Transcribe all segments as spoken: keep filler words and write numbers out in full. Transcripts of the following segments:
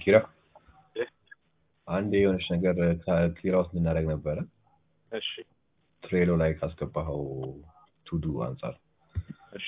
ኪራ አንድ የሆነች ነገር ክሊር አውት ልናደርግ ነበረ። እሺ ትሬሎ ላይ ካስገባኸው ቱዱ አንፃር እሺ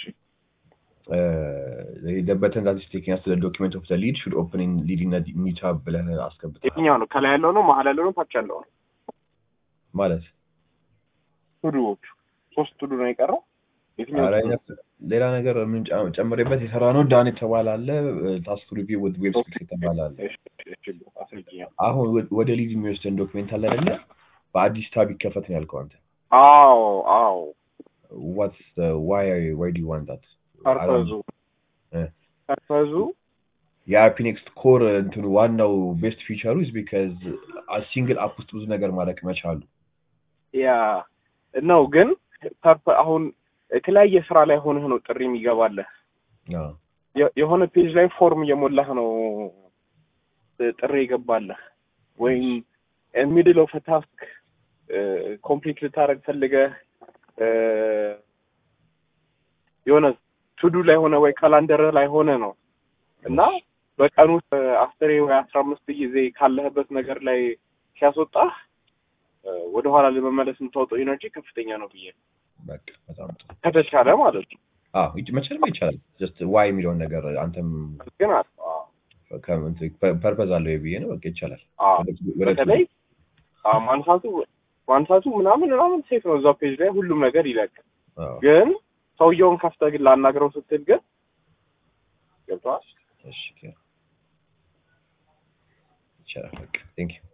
the button that is taking us to the document of the lead should open in lead in a new tab ብለህ አስገብተሃል። የትኛው ነው? ከላይ ያለው ነው? መሀል ያለው ነው? ታች ያለው ነው? ማለት ቱዱዎቹ ሶስት ቱዱ ነው የቀረው። የትኛው ነው? ሌላ ነገር ምን ጨምሬበት የሰራ ነው? ዳን የተባለ አለ፣ ታስክ ሪቪው with web script የተባለ አለ። አሁን ወደ ሊድ የሚወስደን ዶክመንት አለ አይደለ? በአዲስ ታብ ይከፈት ነው ያልከው አንተ። አዎ አዎ what's the why why do you want that? ፐርፐዙ ፐርፐዙ የአፒኔክስ ኮር እንትኑ ዋናው ቤስት ፊቸሩ is because a single app ውስጥ ብዙ ነገር ማድረግ መቻሉ ያ ነው። ግን አሁን የተለያየ ስራ ላይ ሆነህ ነው ጥሪ የሚገባልህ። አዎ የሆነ ፔጅ ላይ ፎርም እየሞላህ ነው ጥሪ ይገባልህ፣ ወይም in middle of a task ኮምፕሊት ልታረግ ፈልገህ የሆነ ቱዱ ላይ ሆነ ወይ ካላንደር ላይ ሆነ ነው እና በቀኑ አስር ወይ አስራ አምስት ጊዜ ካለህበት ነገር ላይ ሲያስወጣህ ወደ ኋላ ለመመለስ የምታወጣው ኢነርጂ ከፍተኛ ነው ብዬ በቃ በጣም ጥሩ ከተቻለ ማለት ነው። አዎ እቺ መቼም ይቻላል። just why የሚለውን ነገር አንተም ግን አዎ ከመንት ፐርፐዝ አለው ብዬ ነው። በቃ ይቻላል። በተለይ አዎ ማንሳቱ ማንሳቱ ምናምን ምናምን ሴፍ ነው። እዛ ፔጅ ላይ ሁሉም ነገር ይለቅ። ግን ሰውየውን ከፍተህ ግን ላናግረው ስትል ግን ገብቶሃል? እሺ ይቻላል። በቃ thank you